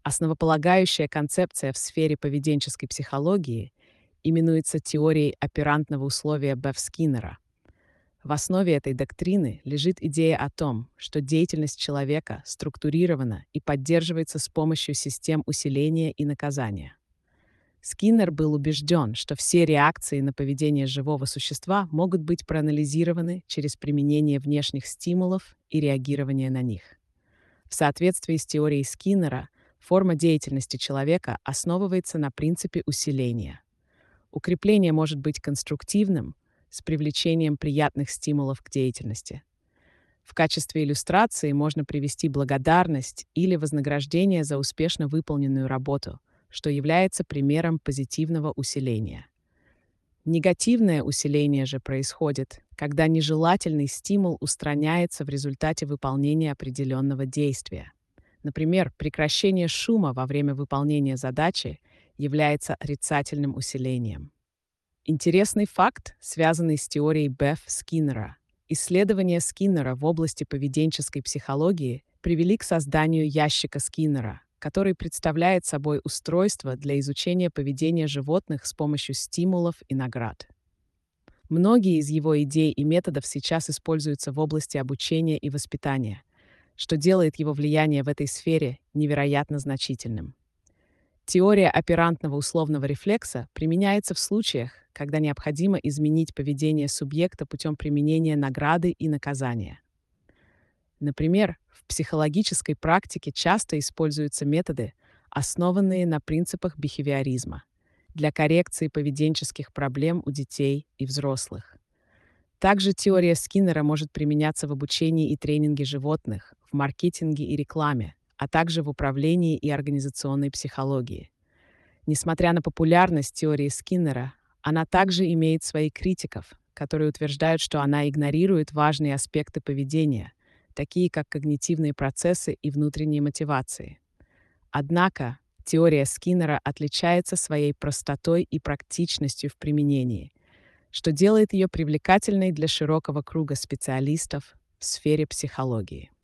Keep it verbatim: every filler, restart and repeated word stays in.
Основополагающая концепция в сфере поведенческой психологии именуется теорией оперантного условия Беф-Скиннера. В основе этой доктрины лежит идея о том, что деятельность человека структурирована и поддерживается с помощью систем усиления и наказания. Скиннер был убежден, что все реакции на поведение живого существа могут быть проанализированы через применение внешних стимулов и реагирование на них. В соответствии с теорией Скиннера, форма деятельности человека основывается на принципе усиления. Укрепление может быть конструктивным, с привлечением приятных стимулов к деятельности. В качестве иллюстрации можно привести благодарность или вознаграждение за успешно выполненную работу, что является примером позитивного усиления. Негативное усиление же происходит, когда нежелательный стимул устраняется в результате выполнения определенного действия. Например, прекращение шума во время выполнения задачи является отрицательным усилением. Интересный факт, связанный с теорией Беф-Скиннера. Исследования Скиннера в области поведенческой психологии привели к созданию ящика Скиннера, который представляет собой устройство для изучения поведения животных с помощью стимулов и наград. Многие из его идей и методов сейчас используются в области обучения и воспитания, что делает его влияние в этой сфере невероятно значительным. Теория оперантного условного рефлекса применяется в случаях, когда необходимо изменить поведение субъекта путем применения награды и наказания. Например, в психологической практике часто используются методы, основанные на принципах бихевиоризма, для коррекции поведенческих проблем у детей и взрослых. Также теория Скиннера может применяться в обучении и тренинге животных, в маркетинге и рекламе, а также в управлении и организационной психологии. Несмотря на популярность теории Скиннера, она также имеет своих критиков, которые утверждают, что она игнорирует важные аспекты поведения, такие как когнитивные процессы и внутренние мотивации. Однако теория Скиннера отличается своей простотой и практичностью в применении, что делает ее привлекательной для широкого круга специалистов в сфере психологии.